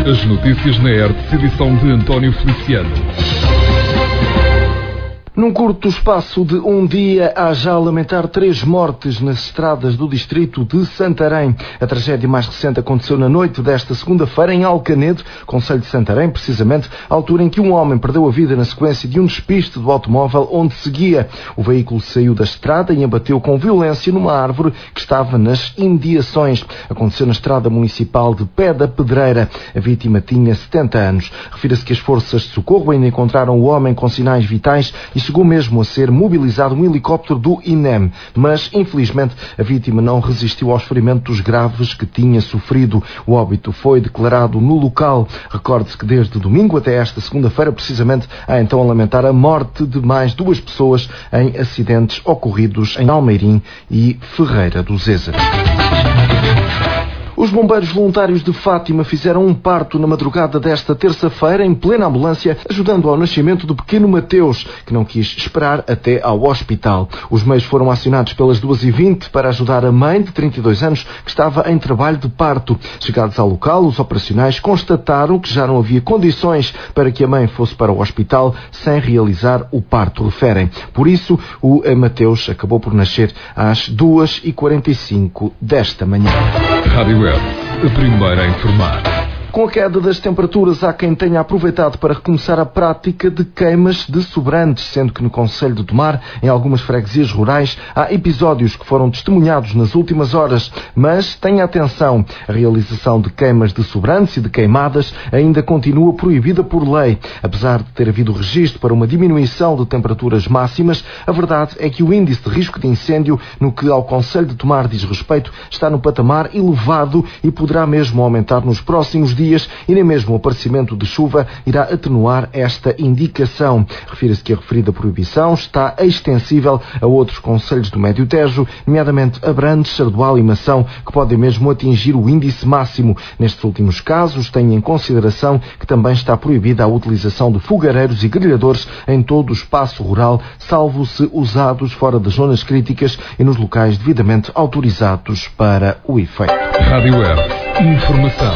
As notícias na ERTE, edição de António Feliciano. Num curto espaço de um dia, há já a lamentar 3 mortes nas estradas do distrito de Santarém. A tragédia mais recente aconteceu na noite desta segunda-feira em Alcanedo, concelho de Santarém, precisamente, à altura em que um homem perdeu a vida na sequência de um despiste do automóvel onde seguia. O veículo saiu da estrada e abateu com violência numa árvore que estava nas imediações. Aconteceu na estrada municipal de Pé da Pedreira. A vítima tinha 70 anos. Refira-se que as forças de socorro ainda encontraram o homem com sinais vitais e chegou mesmo a ser mobilizado um helicóptero do INEM, mas infelizmente a vítima não resistiu aos ferimentos graves que tinha sofrido. O óbito foi declarado no local. Recorde-se que desde domingo até esta segunda-feira, precisamente, há então a lamentar a morte de mais 2 pessoas em acidentes ocorridos em Almeirim e Ferreira do Zézer. Os bombeiros voluntários de Fátima fizeram um parto na madrugada desta terça-feira em plena ambulância, ajudando ao nascimento do pequeno Mateus, que não quis esperar até ao hospital. Os meios foram acionados pelas 2h20 para ajudar a mãe de 32 anos que estava em trabalho de parto. Chegados ao local, os operacionais constataram que já não havia condições para que a mãe fosse para o hospital sem realizar o parto, referem. Por isso, o Mateus acabou por nascer às 2h45 desta manhã. Rádio ERTE, a primeira a informar. Com a queda das temperaturas, há quem tenha aproveitado para recomeçar a prática de queimas de sobrantes, sendo que no concelho de Tomar, em algumas freguesias rurais, há episódios que foram testemunhados nas últimas horas. Mas tenha atenção, a realização de queimas de sobrantes e de queimadas ainda continua proibida por lei. Apesar de ter havido registro para uma diminuição de temperaturas máximas, a verdade é que o índice de risco de incêndio, no que ao concelho de Tomar diz respeito, está no patamar elevado e poderá mesmo aumentar nos próximos dias, e nem mesmo o aparecimento de chuva irá atenuar esta indicação. Refira-se que a referida proibição está extensível a outros concelhos do Médio Tejo, nomeadamente Abrantes, Sardual e Mação, que podem mesmo atingir o índice máximo. Nestes últimos casos, tenha em consideração que também está proibida a utilização de fogareiros e grelhadores em todo o espaço rural, salvo se usados fora das zonas críticas e nos locais devidamente autorizados para o efeito. Rádio ERTE, informação.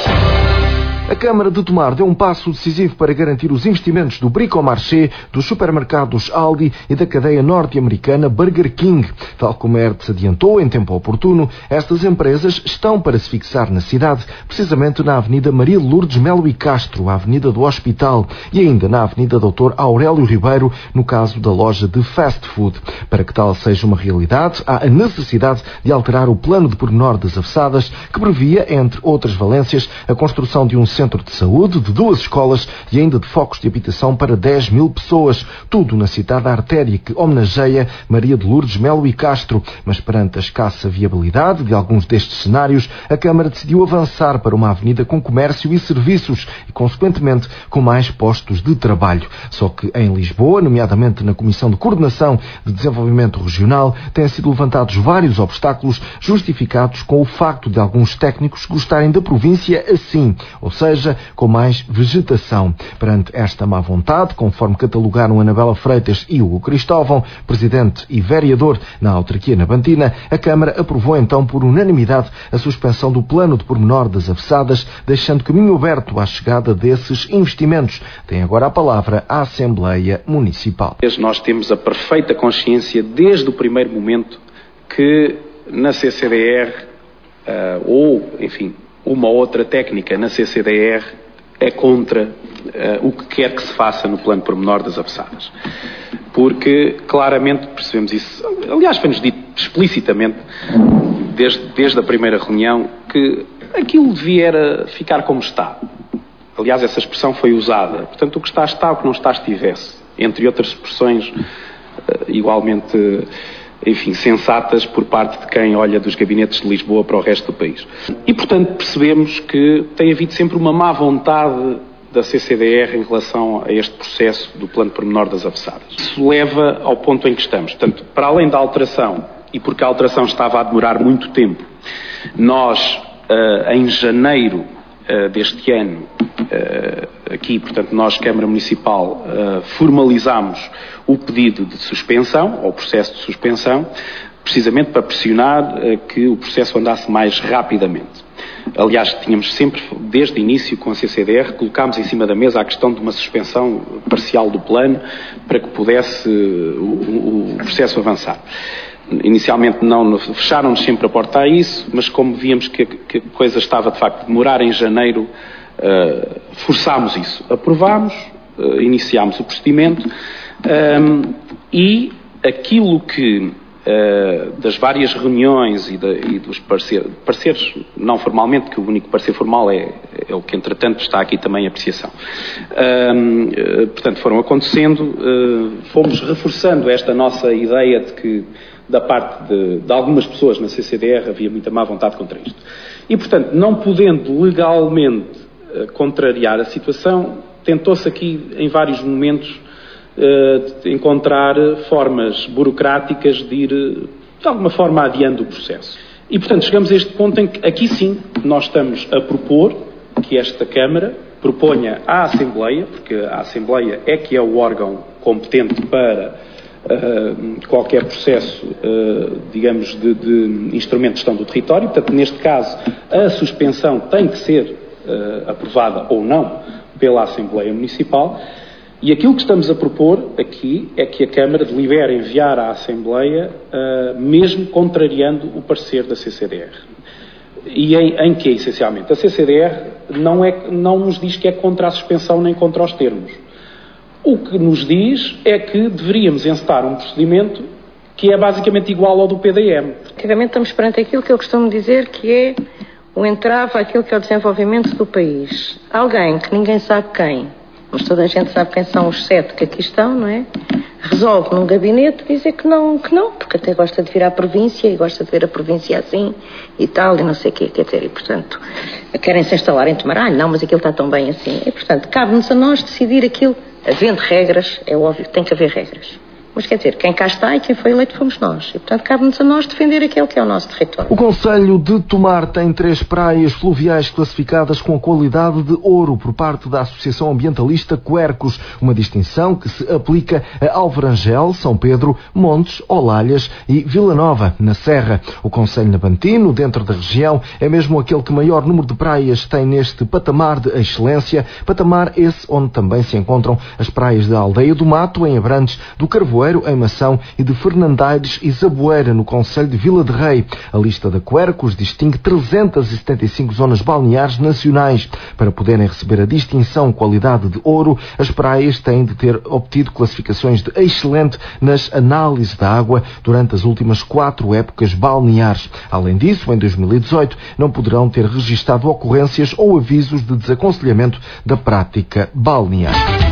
A Câmara de Tomar deu um passo decisivo para garantir os investimentos do Bricomarché, dos supermercados Aldi e da cadeia norte-americana Burger King. Tal como a ERTE adiantou em tempo oportuno, estas empresas estão para se fixar na cidade, precisamente na Avenida Maria Lourdes Melo e Castro, a Avenida do Hospital, e ainda na Avenida Dr. Aurélio Ribeiro, no caso da loja de fast food. Para que tal seja uma realidade, há a necessidade de alterar o plano de pormenor das Avessadas, que previa, entre outras valências, a construção de um centro de saúde, de 2 escolas e ainda de focos de habitação para 10.000 pessoas. Tudo na citada artéria que homenageia Maria de Lourdes Melo e Castro. Mas perante a escassa viabilidade de alguns destes cenários, a Câmara decidiu avançar para uma avenida com comércio e serviços e, consequentemente, com mais postos de trabalho. Só que em Lisboa, nomeadamente na Comissão de Coordenação de Desenvolvimento Regional, têm sido levantados vários obstáculos justificados com o facto de alguns técnicos gostarem da província assim, ou seja, com mais vegetação. Perante esta má vontade, conforme catalogaram Anabela Freitas e Hugo Cristóvão, presidente e vereador na autarquia nabantina, a Câmara aprovou então por unanimidade a suspensão do plano de pormenor das Avessadas, deixando caminho aberto à chegada desses investimentos. Tem agora a palavra a Assembleia Municipal. Nós temos a perfeita consciência desde o primeiro momento que na CCDR ou, enfim, uma outra técnica na CCDR é contra o que quer que se faça no plano pormenor das Avessadas. Porque claramente percebemos isso. Aliás, foi-nos dito explicitamente, desde a primeira reunião, que aquilo devia ficar como está. Aliás, essa expressão foi usada. Portanto, o que está, está, o que não está, estivesse. Entre outras expressões igualmente, enfim, sensatas por parte de quem olha dos gabinetes de Lisboa para o resto do país. E, portanto, percebemos que tem havido sempre uma má vontade da CCDR em relação a este processo do plano pormenor das Avessadas. Isso leva ao ponto em que estamos. Portanto, para além da alteração, e porque a alteração estava a demorar muito tempo, nós, em janeiro deste ano, aqui, portanto, nós, Câmara Municipal, formalizámos o pedido de suspensão, ou processo de suspensão, precisamente para pressionar que o processo andasse mais rapidamente. Aliás, tínhamos sempre, desde o início com a CCDR, colocámos em cima da mesa a questão de uma suspensão parcial do plano para que pudesse o processo avançar. Inicialmente fecharam-nos sempre a porta a isso, mas como víamos que a coisa estava de facto a demorar em janeiro, forçámos isso. Aprovámos, iniciámos o procedimento e aquilo que das várias reuniões e dos pareceres, não formalmente, que o único parecer formal é o que entretanto está aqui também em apreciação. Portanto, foram acontecendo, fomos reforçando esta nossa ideia de que da parte de algumas pessoas na CCDR havia muita má vontade contra isto. E, portanto, não podendo legalmente contrariar a situação, tentou-se aqui, em vários momentos, de encontrar formas burocráticas de ir, de alguma forma, adiando o processo. E, portanto, chegamos a este ponto em que, aqui sim, nós estamos a propor que esta Câmara proponha à Assembleia, porque a Assembleia é que é o órgão competente para qualquer processo, digamos, de instrumento de gestão do território. Portanto, neste caso, a suspensão tem que ser aprovada ou não pela Assembleia Municipal. E aquilo que estamos a propor aqui é que a Câmara delibere enviar à Assembleia, mesmo contrariando o parecer da CCDR. E em que, essencialmente? A CCDR não nos diz que é contra a suspensão nem contra os termos. O que nos diz é que deveríamos encetar um procedimento que é basicamente igual ao do PDM. Praticamente estamos perante aquilo que eu costumo dizer que é o entrave àquilo que é o desenvolvimento do país. Alguém que ninguém sabe quem, mas toda a gente sabe quem são os 7 que aqui estão, não é? Resolve num gabinete dizer que não, porque até gosta de vir à província e gosta de ver a província assim e tal, e não sei o quê, quer dizer, e portanto querem se instalar em Tomaralho, não, mas aquilo está tão bem assim. E portanto cabe-nos a nós decidir aquilo, havendo regras, é óbvio que tem que haver regras. Mas quer dizer, quem cá está e quem foi eleito fomos nós. E, portanto, cabe-nos a nós defender aquele que é o nosso território. O concelho de Tomar tem 3 praias fluviais classificadas com a qualidade de ouro por parte da Associação Ambientalista Quercus, uma distinção que se aplica a Alverangel, São Pedro, Montes, Olalhas e Vila Nova, na Serra. O concelho navantino, dentro da região, é mesmo aquele que maior número de praias tem neste patamar de excelência, patamar esse onde também se encontram as praias da Aldeia do Mato, em Abrantes, do Carvoeiro, em Mação, e de Fernandaires e Zaboeira, no concelho de Vila de Rei. A lista da Quercus distingue 375 zonas balneares nacionais. Para poderem receber a distinção qualidade de ouro, as praias têm de ter obtido classificações de excelente nas análises da água durante as últimas 4 épocas balneares. Além disso, em 2018, não poderão ter registado ocorrências ou avisos de desaconselhamento da prática balnear.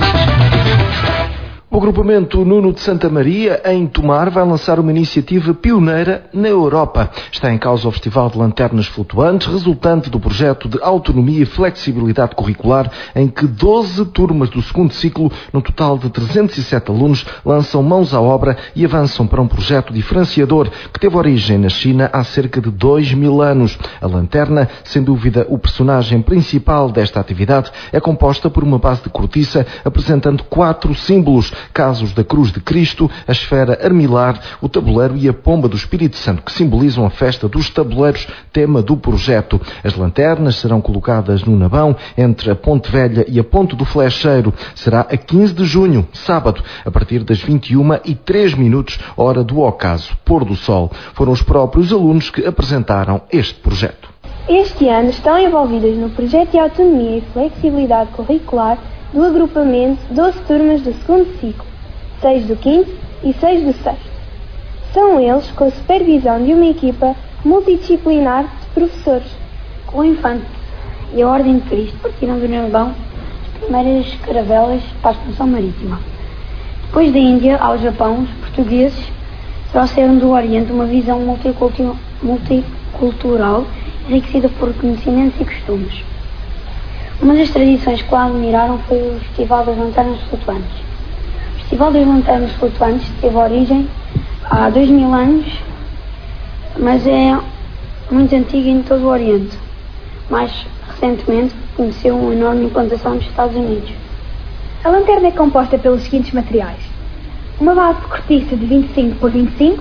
O agrupamento Nuno de Santa Maria, em Tomar, vai lançar uma iniciativa pioneira na Europa. Está em causa o Festival de Lanternas Flutuantes, resultante do projeto de autonomia e flexibilidade curricular, em que 12 turmas do segundo ciclo, num total de 307 alunos, lançam mãos à obra e avançam para um projeto diferenciador que teve origem na China há cerca de 2000 anos. A lanterna, sem dúvida o personagem principal desta atividade, é composta por uma base de cortiça apresentando 4 símbolos: casos da Cruz de Cristo, a esfera armilar, o tabuleiro e a pomba do Espírito Santo, que simbolizam a festa dos tabuleiros, tema do projeto. As lanternas serão colocadas no Nabão, entre a Ponte Velha e a Ponte do Flecheiro. Será a 15 de junho, sábado, a partir das 21h03, hora do ocaso, pôr do sol. Foram os próprios alunos que apresentaram este projeto. Este ano estão envolvidas no projeto de autonomia e flexibilidade curricular do agrupamento 12 turmas do segundo ciclo, 6 do quinto e 6 do sexto. São eles com a supervisão de uma equipa multidisciplinar de professores. Com o Infante e a Ordem de Cristo partiram do Nabão as primeiras caravelas para a expansão marítima. Depois da Índia ao Japão, os portugueses trouxeram do Oriente uma visão multicultural enriquecida por conhecimentos e costumes. Uma das tradições que lá admiraram foi o Festival das Lanternas Flutuantes. O Festival das Lanternas Flutuantes teve origem há 2000 anos, mas é muito antigo em todo o Oriente. Mais recentemente, conheceu uma enorme implantação nos Estados Unidos. A lanterna é composta pelos seguintes materiais: uma base de cortiça de 25 por 25,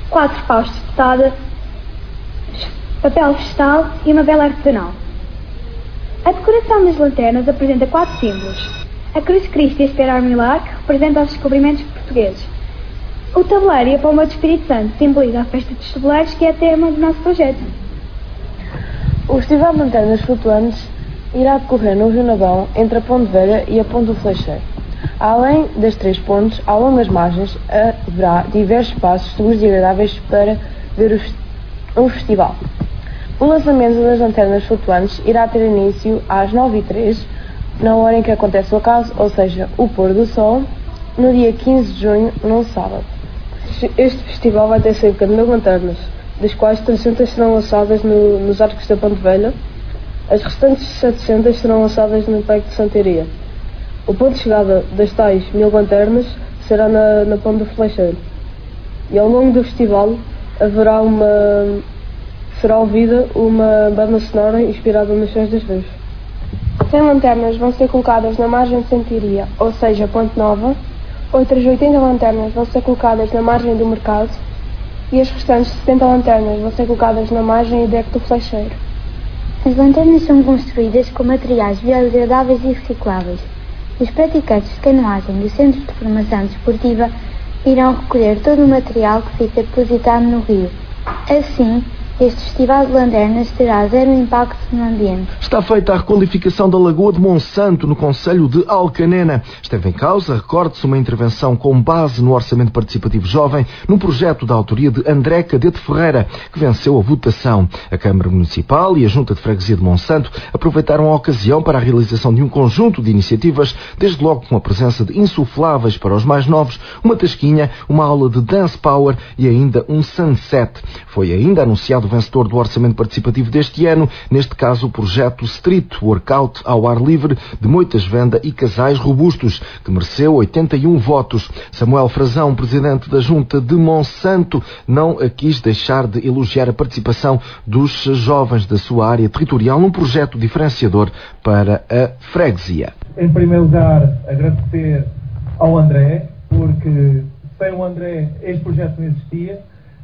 4 paus de totada, papel vegetal e uma vela artesanal. A decoração das lanternas apresenta 4 símbolos: a Cruz de Cristo e a Estrela Armilar, que representa os descobrimentos portugueses. O tabuleiro e a pomba do Espírito Santo simboliza a festa dos tabuleiros, que é tema do nosso projeto. O Festival de Lanternas Flutuantes irá decorrer no Rio Navão, entre a Ponte Velha e a Ponte do Fleixeiro. Além das 3 pontes, ao longo das margens, haverá diversos espaços seguros e agradáveis para ver o festival. O lançamento das lanternas flutuantes irá ter início às 9h03, na hora em que acontece o acaso, ou seja, o pôr do sol, no dia 15 de junho, num sábado. Este festival vai ter cerca de 1000 lanternas, das quais 300 serão lançadas nos arcos da Ponte Velha. As restantes 700 serão lançadas no Parque de Santaria. O ponto de chegada das tais 1000 lanternas será na Ponte do Fleixeiro. E ao longo do festival será ouvida uma banda sonora inspirada nos Sons das Ruas. 100 lanternas vão ser colocadas na margem de Santaria, ou seja, Ponte Nova. Outras 80 lanternas vão ser colocadas na margem do Mercado. E as restantes 70 lanternas vão ser colocadas na margem e deck do Fleixeiro. As lanternas são construídas com materiais biodegradáveis e recicláveis. Os praticantes de canoagem do Centro de Formação Desportiva irão recolher todo o material que fica depositado no rio. Assim, este festival de lanternas terá zero impacto no ambiente. Está feita a requalificação da Lagoa de Monsanto, no concelho de Alcanena. Esteve em causa, recorde-se, uma intervenção com base no Orçamento Participativo Jovem, num projeto da autoria de André Cadete Ferreira, que venceu a votação. A Câmara Municipal e a Junta de Freguesia de Monsanto aproveitaram a ocasião para a realização de um conjunto de iniciativas, desde logo com a presença de insufláveis para os mais novos, uma tasquinha, uma aula de dance power e ainda um sunset. Foi ainda anunciado o vencedor do Orçamento Participativo deste ano, neste caso o projeto Street Workout ao ar livre de Moitas Venda e Casais Robustos, que mereceu 81 votos. Samuel Frazão, presidente da Junta de Monsanto, não quis deixar de elogiar a participação dos jovens da sua área territorial num projeto diferenciador para a freguesia. Em primeiro lugar, agradecer ao André, porque sem o André este projeto não existia.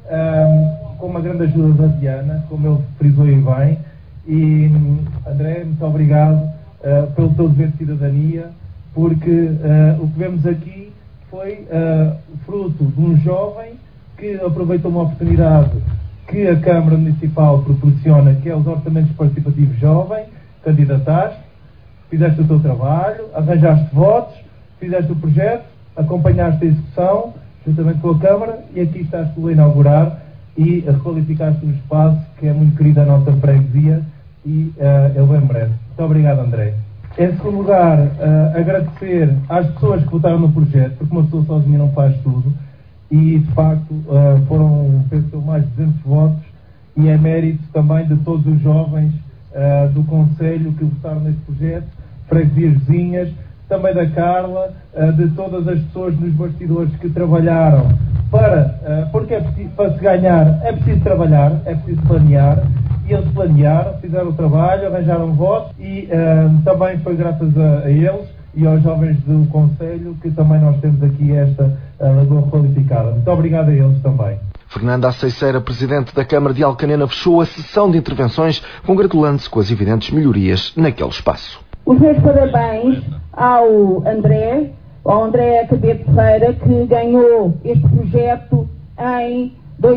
Com uma grande ajuda da Diana, como ele frisou bem. E André, muito obrigado pelo teu dever de cidadania, porque o que vemos aqui foi fruto de um jovem que aproveitou uma oportunidade que a Câmara Municipal proporciona, que é os orçamentos participativos jovem, candidataste, fizeste o teu trabalho, arranjaste votos, fizeste o projeto, acompanhaste a execução, juntamente com a Câmara, e aqui estás tu a inaugurar e a requalificar-te um espaço que é muito querido à nossa freguesia e ele bem merece. Muito obrigado, André. Em segundo lugar, agradecer às pessoas que votaram no projeto, porque uma pessoa sozinha não faz tudo, e de facto foram, penso, mais de 200 votos, e é mérito também de todos os jovens do Conselho que votaram neste projeto, freguesias vizinhas, também da Carla, de todas as pessoas nos bastidores que trabalharam porque para se ganhar é preciso trabalhar, é preciso planear, e eles planearam, fizeram o trabalho, arranjaram votos, e também foi graças a eles e aos jovens do Conselho que também nós temos aqui esta lagoa qualificada. Muito obrigado a eles também. Fernanda Aceiceira, presidente da Câmara de Alcanena, fechou a sessão de intervenções, congratulando-se com as evidentes melhorias naquele espaço. Os meus parabéns ao André Cadete Ferreira, que ganhou este projeto em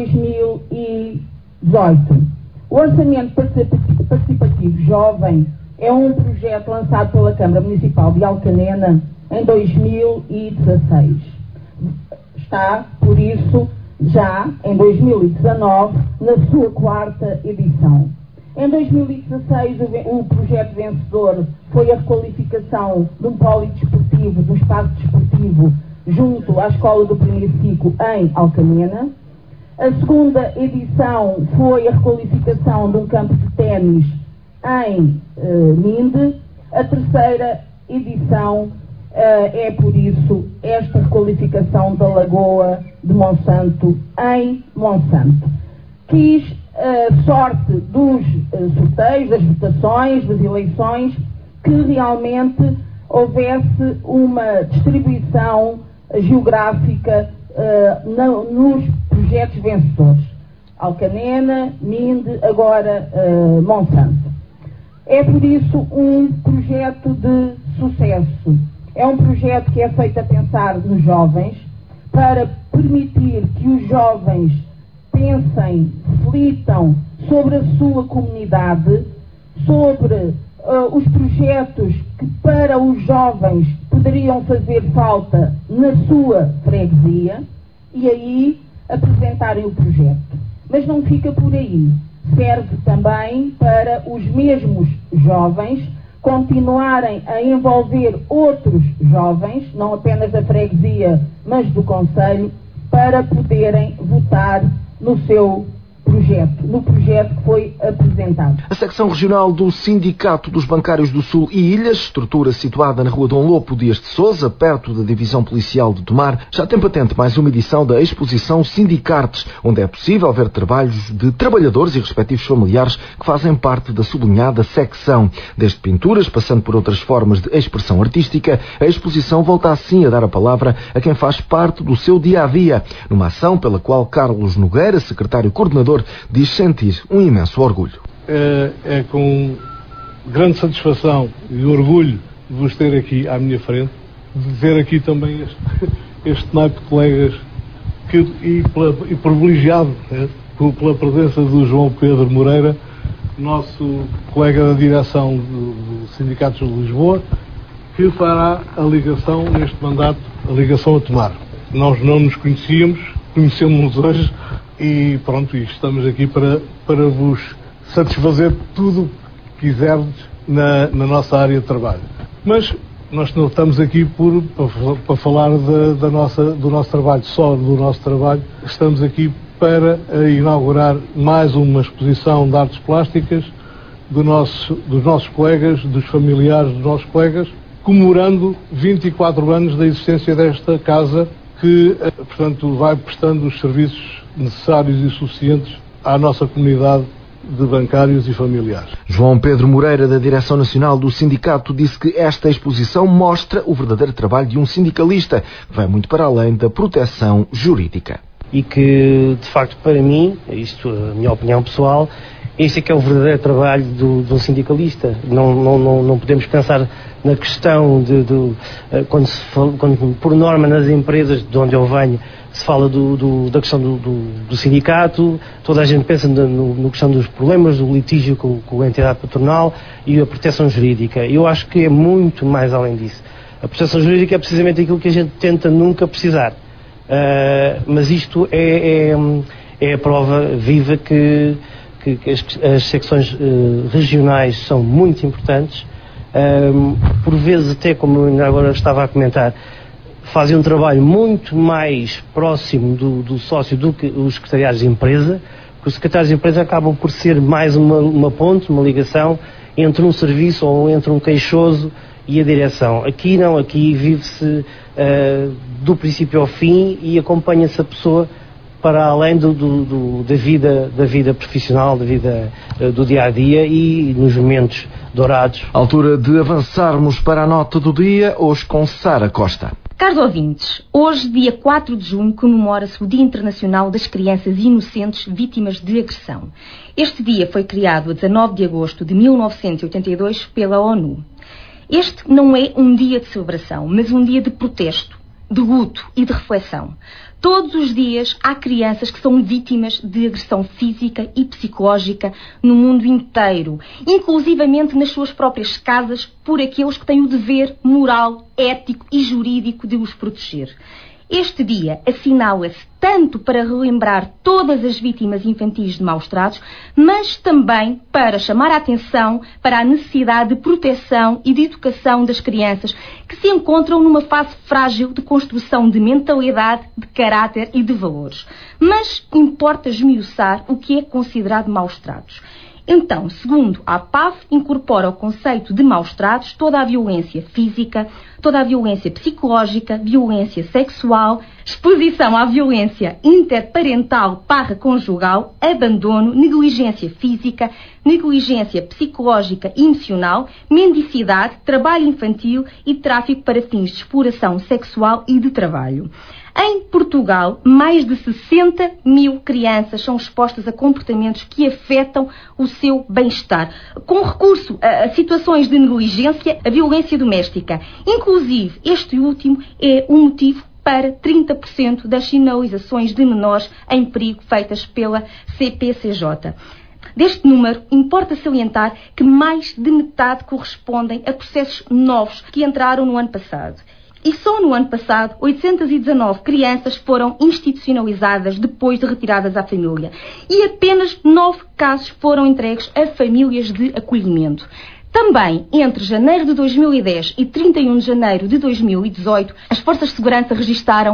2018. O Orçamento Participativo Jovem é um projeto lançado pela Câmara Municipal de Alcanena em 2016. Está, por isso, já em 2019, na sua 4ª edição. Em 2016, o projeto vencedor foi a requalificação de um polidesportivo, de um espaço desportivo, junto à Escola do Primeiro Ciclo, em Alcanena. A 2ª edição foi a requalificação de um campo de ténis em Minde. A 3ª edição é, por isso, esta requalificação da Lagoa de Monsanto, em Monsanto. Quis sorte dos sorteios, das votações, das eleições, que realmente houvesse uma distribuição geográfica nos projetos vencedores. Alcanena, Minde, agora Monsanto. É por isso um projeto de sucesso. É um projeto que é feito a pensar nos jovens, para permitir que os jovens pensem, reflitam sobre a sua comunidade, sobre os projetos que para os jovens poderiam fazer falta na sua freguesia e aí apresentarem o projeto. Mas não fica por aí. Serve também para os mesmos jovens continuarem a envolver outros jovens, não apenas da freguesia, mas do concelho, para poderem votar no seu projeto, no projeto que foi apresentado. A secção regional do Sindicato dos Bancários do Sul e Ilhas, estrutura situada na rua Dom Lopo Dias de Sousa, perto da Divisão Policial de Tomar, já tem patente mais uma edição da exposição Sindicartes, onde é possível ver trabalhos de trabalhadores e respectivos familiares que fazem parte da sublinhada secção. Desde pinturas, passando por outras formas de expressão artística, a exposição volta assim a dar a palavra a quem faz parte do seu dia-a-dia, numa ação pela qual Carlos Nogueira, secretário coordenador, diz sentir um imenso orgulho. É com grande satisfação e orgulho de vos ter aqui à minha frente, de ver aqui também este naipe de colegas e privilegiado pela presença do João Pedro Moreira, nosso colega da direção do Sindicatos de Lisboa, que fará a ligação neste mandato, a ligação a Tomar. Nós não nos conhecíamos, conhecemos-nos hoje. E pronto, estamos aqui para vos satisfazer tudo que quiserdes na nossa área de trabalho. Mas nós não estamos aqui para falar do nosso trabalho, só do nosso trabalho. Estamos aqui para inaugurar mais uma exposição de artes plásticas dos nossos colegas, dos familiares dos nossos colegas, comemorando 24 anos da existência desta casa, que, portanto, vai prestando os serviços necessários e suficientes à nossa comunidade de bancários e familiares. João Pedro Moreira, da Direção Nacional do Sindicato, disse que esta exposição mostra o verdadeiro trabalho de um sindicalista, que vai muito para além da proteção jurídica. E que, de facto, para mim, isto é a minha opinião pessoal, este é que é o verdadeiro trabalho do sindicalista. Não podemos pensar na questão quando por norma nas empresas de onde eu venho se fala da questão do sindicato, toda a gente pensa na questão dos problemas, do litígio com a entidade patronal e a proteção jurídica. Eu acho que é muito mais além disso. A proteção jurídica é precisamente aquilo que a gente tenta nunca precisar. Mas isto é a prova viva que as secções regionais são muito importantes. Por vezes até, como eu agora estava a comentar, fazem um trabalho muito mais próximo do sócio do que os secretariados de empresa, porque os secretários de empresa acabam por ser mais uma ponte, uma ligação entre um serviço ou entre um queixoso e a direção. Aqui não, aqui vive-se do princípio ao fim e acompanha-se a pessoa para além da vida profissional, da vida do dia-a-dia e nos momentos dourados. Altura de avançarmos para a nota do dia, hoje com Sara Costa. Caros ouvintes, hoje, dia 4 de junho, comemora-se o Dia Internacional das Crianças Inocentes Vítimas de Agressão. Este dia foi criado a 19 de agosto de 1982 pela ONU. Este não é um dia de celebração, mas um dia de protesto, de luto e de reflexão. Todos os dias há crianças que são vítimas de agressão física e psicológica no mundo inteiro, inclusivamente nas suas próprias casas, por aqueles que têm o dever moral, ético e jurídico de os proteger. Este dia assinala-se tanto para relembrar todas as vítimas infantis de maus-tratos, mas também para chamar a atenção para a necessidade de proteção e de educação das crianças que se encontram numa fase frágil de construção de mentalidade, de caráter e de valores. Mas importa esmiuçar o que é considerado maus-tratos. Então, segundo a APAV, incorpora o conceito de maus-tratos toda a violência física, toda a violência psicológica, violência sexual, exposição à violência interparental / conjugal, abandono, negligência física, negligência psicológica e emocional, mendicidade, trabalho infantil e tráfico para fins de exploração sexual e de trabalho. Em Portugal, mais de 60 mil crianças são expostas a comportamentos que afetam o seu bem-estar, com recurso a situações de negligência, a violência doméstica. Inclusive, este último é um motivo para 30% das sinalizações de menores em perigo feitas pela CPCJ. Deste número, importa salientar que mais de metade correspondem a processos novos que entraram no ano passado. E só no ano passado, 819 crianças foram institucionalizadas depois de retiradas à família. E apenas 9 casos foram entregues a famílias de acolhimento. Também, entre janeiro de 2010 e 31 de janeiro de 2018, as forças de segurança registaram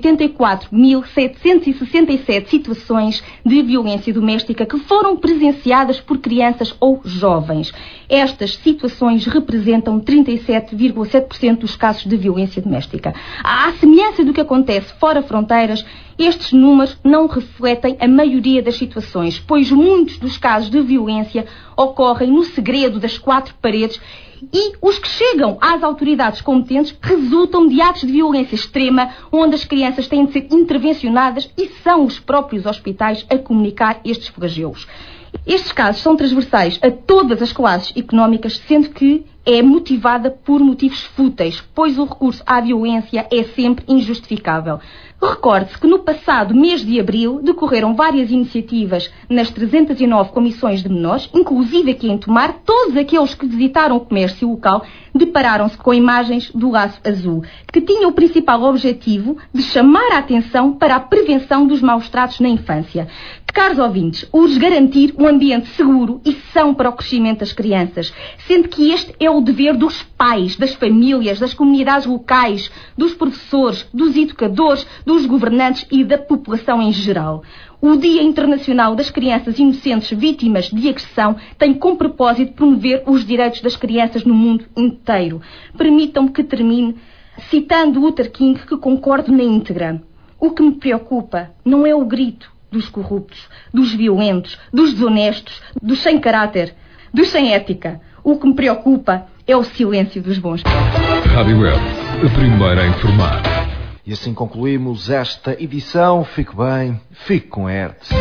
84.767 situações de violência doméstica que foram presenciadas por crianças ou jovens. Estas situações representam 37,7% dos casos de violência doméstica. À semelhança do que acontece fora fronteiras, estes números não refletem a maioria das situações, pois muitos dos casos de violência ocorrem no segredo das 4 paredes e os que chegam às autoridades competentes resultam de atos de violência extrema, onde as crianças têm de ser intervencionadas e são os próprios hospitais a comunicar estes flagelos. Estes casos são transversais a todas as classes económicas, sendo que é motivada por motivos fúteis, pois o recurso à violência é sempre injustificável. Recorde-se que no passado mês de abril decorreram várias iniciativas nas 309 comissões de menores, inclusive aqui em Tomar. Todos aqueles que visitaram o comércio local depararam-se com imagens do laço azul, que tinha o principal objetivo de chamar a atenção para a prevenção dos maus-tratos na infância. Caros ouvintes, urge garantir um ambiente seguro e são para o crescimento das crianças, sendo que este é o dever dos pais, das famílias, das comunidades locais, dos professores, dos educadores, dos governantes e da população em geral. O Dia Internacional das Crianças Inocentes Vítimas de Agressão tem como propósito promover os direitos das crianças no mundo inteiro. Permitam-me que termine citando Luther King, que concordo na íntegra. O que me preocupa não é o grito dos corruptos, dos violentos, dos desonestos, dos sem caráter, dos sem ética. O que me preocupa é o silêncio dos bons. Rádio Web, a primeira a informar. E assim concluímos esta edição. Fique bem, fique com a ERT.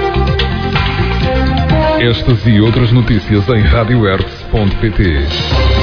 Estas e outras notícias em radioerts.pt.